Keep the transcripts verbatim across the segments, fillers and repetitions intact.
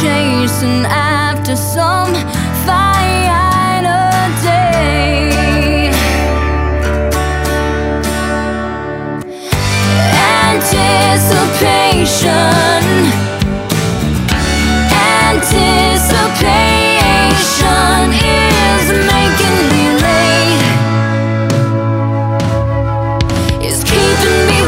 chasing after some final day. Anticipation, anticipation is making me late. It's keeping me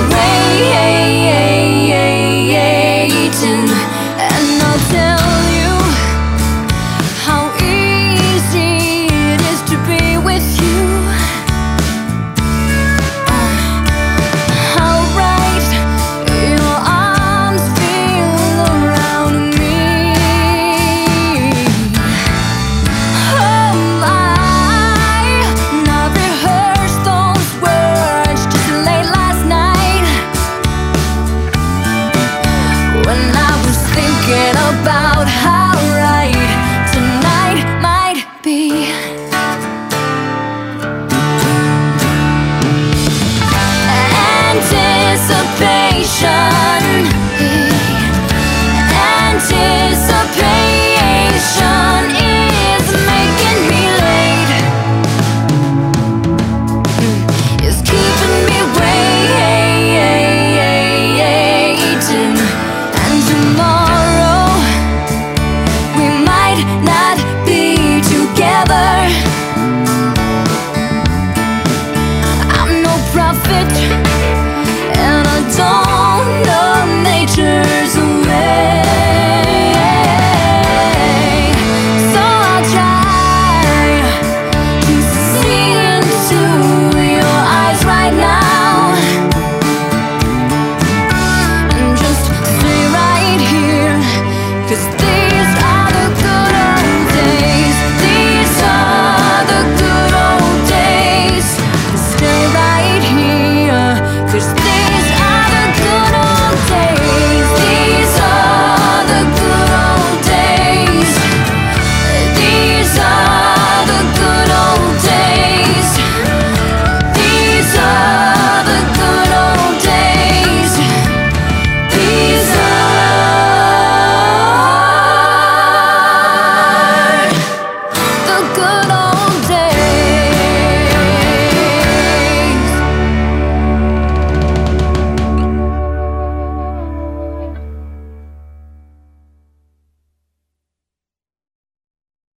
waiting, and I'll tell you how easy it is to be with you. How right your arms feel around me. Oh my, and I rehearsed those words just late last night when I was thinking about how